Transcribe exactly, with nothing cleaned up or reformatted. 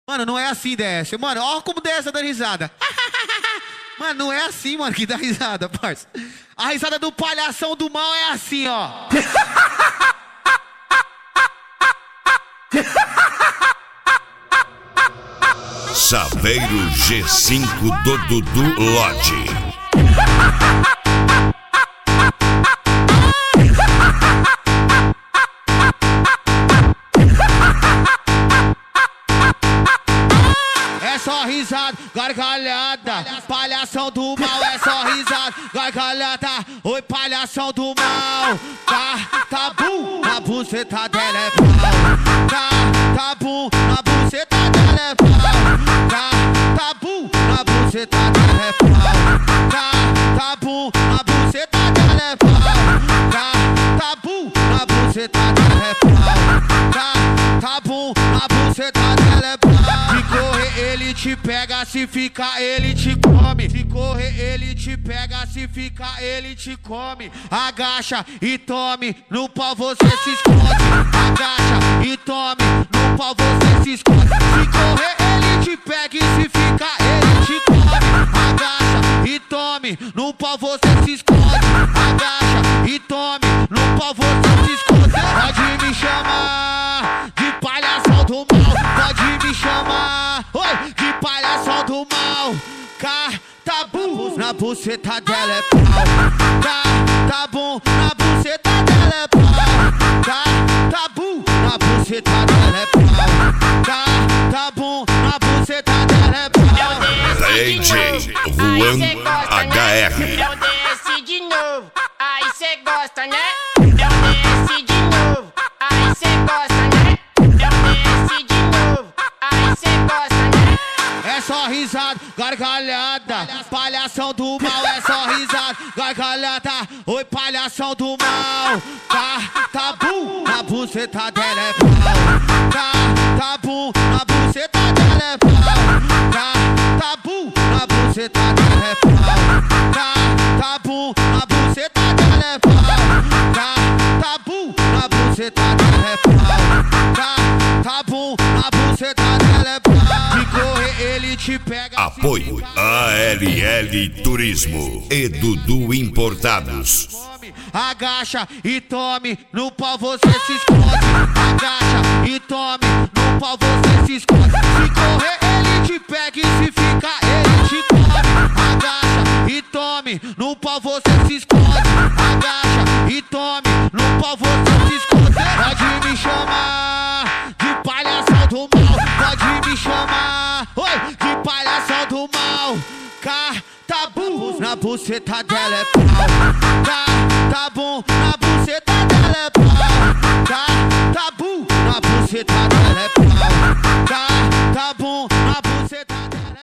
Mano, não é assim, D S. Mano, ó como D S tá dando risada. Mano, não é assim, mano, que dá risada, parça. A risada do palhação do mal é assim, ó. Saveiro G cinco do Dudu Lodge. É só risada, gargalhada, palhação do mal, é só risada, gargalhada, oi palhação do mal, tá, tá bum, na buceta dela é pau, tá, tá bum, na buceta dela é pau, tá, tá bum, na buceta dela é pau, tá, tá bum, na buceta dela é pau, tá, tá bum, na buceta dela é pau, tá, tá bum, na buceta dela é pau. Se correr ele te pega, se ficar ele te come. Se correr ele te pega, se ficar ele te come. Agacha e tome, no pau você se esconde. Agacha e tome, no pau você se esconde. Se correr ele te pega e se ficar ele te come. Agacha e tome, no pau você se esconde. Agacha e tome, no pau você se esconde. Pode me chamar de palhação do mal, pode me chamar, oi, de palhação do mal. Cá, tá bom, na buceta dela é pau. Tá, tá bom, na buceta dela é pau. Tá, tá bom, na buceta dela é pau. Tá, tá bom, na buceta dela é pau. D J Juan H R. É o D S de novo, aí cê gosta, né? É o D S de novo, aí cê gosta, né? É o D S de novo, aí cê gosta, né? É só risada, gargalhada, palhação do mal, é só risada, gargalhada, oi palhação do mal. Tá, tá bom, na buceta dela é pau. Tá, tá bom, na buceta dela é pau. Tá, tá bom, na buceta dela é pau. Tá, tá bom, na buceta dela é pau. Tá, tá bom, na buceta dela é pau. Tá, tá bom, na buceta dela é pau. Se correr ele te pega. Apoio A L L Turismo e Dudu Importados. Agacha e tome, no pau você se esconde. Agacha e tome, no pau você se esconde. Se correr ele te pega e se ficar ele te come. Agacha e tome, no pau você se esconde. Agacha e tome, no pau você se esconde. Pode me chamar de palhação do mal, pode me chamar, oi, de palhação do mal. Cá, tá bom, na buceta dela é pau. Tá, tá bom, na buceta dela é pau. Tá, tá bom, na buceta dela é